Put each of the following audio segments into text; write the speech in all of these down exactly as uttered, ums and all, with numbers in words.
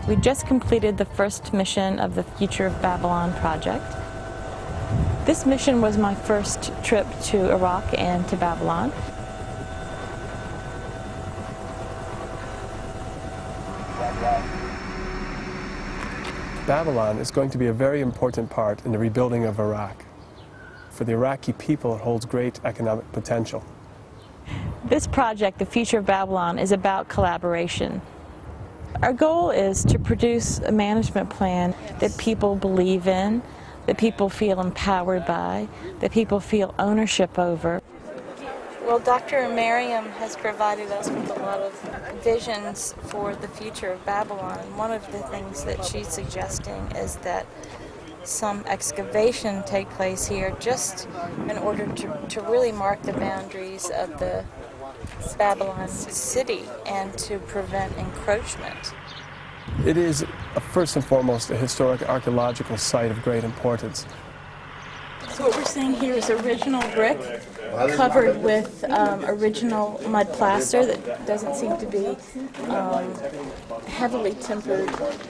We just completed the first mission of the Future of Babylon project. This mission was my first trip to Iraq and to Babylon. Babylon is going to be a very important part in the rebuilding of Iraq. For the Iraqi people, it holds great economic potential. This project, The Future of Babylon, is about collaboration. Our goal is to produce a management plan that people believe in, that people feel empowered by, that people feel ownership over. Well, Doctor Merriam has provided us with a lot of visions for the future of Babylon, and one of the things that she's suggesting is that some excavation take place here just in order to, to really mark the boundaries of the Babylon city and to prevent encroachment. It is, uh, first and foremost, a historic archaeological site of great importance. So what we're seeing here is original brick covered with um, original mud plaster that doesn't seem to be um, heavily tempered.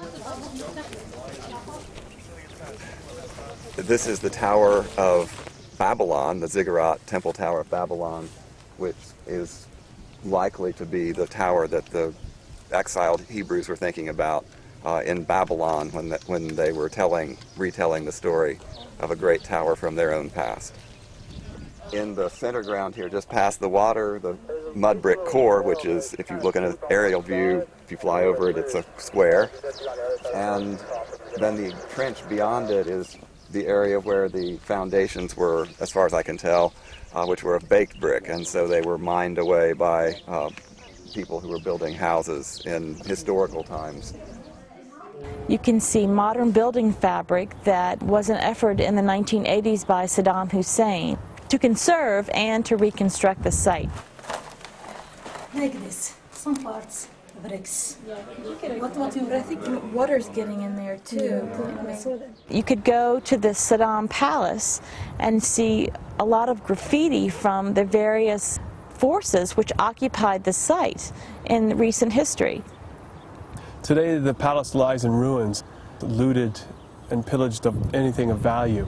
This is the Tower of Babylon, the Ziggurat Temple Tower of Babylon, which is likely to be the tower that the exiled Hebrews were thinking about uh, in Babylon when, the, when they were telling, retelling the story of a great tower from their own past. In the center ground here, just past the water, the mud brick core, which is, if you look at an aerial view, if you fly over it, it's a square. And then the trench beyond it is the area where the foundations were, as far as I can tell, uh, which were of baked brick, and so they were mined away by uh, people who were building houses in historical times. You can see modern building fabric that was an effort in the nineteen eighties by Saddam Hussein to conserve and to reconstruct the site. Like this, some parts bricks. What, what, I think water's getting in there too. You could go to the Saddam Palace and see a lot of graffiti from the various forces which occupied the site in recent history. Today, the palace lies in ruins, looted and pillaged of anything of value.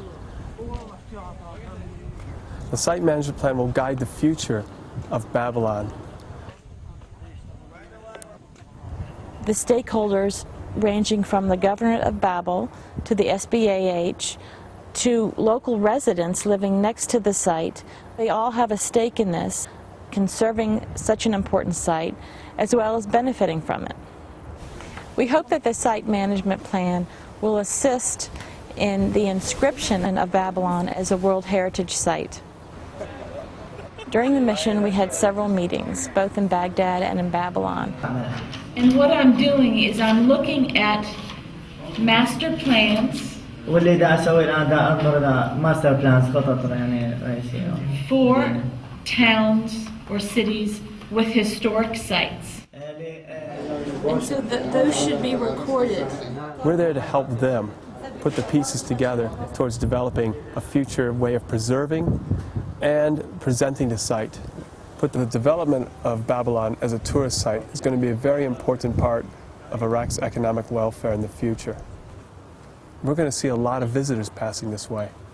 The site management plan will guide the future of Babylon. The stakeholders, ranging from the Governorate of Babel to the S B A H to local residents living next to the site, they all have a stake in this, conserving such an important site, as well as benefiting from it. We hope that the site management plan will assist in the inscription of Babylon as a World Heritage Site. During the mission, we had several meetings, both in Baghdad and in Babylon. And what I'm doing is I'm looking at master plans for towns or cities with historic sites. And so th those should be recorded. We're there to help them put the pieces together towards developing a future way of preserving and presenting the site. Put the development of Babylon as a tourist site is going to be a very important part of Iraq's economic welfare in the future. We're going to see a lot of visitors passing this way.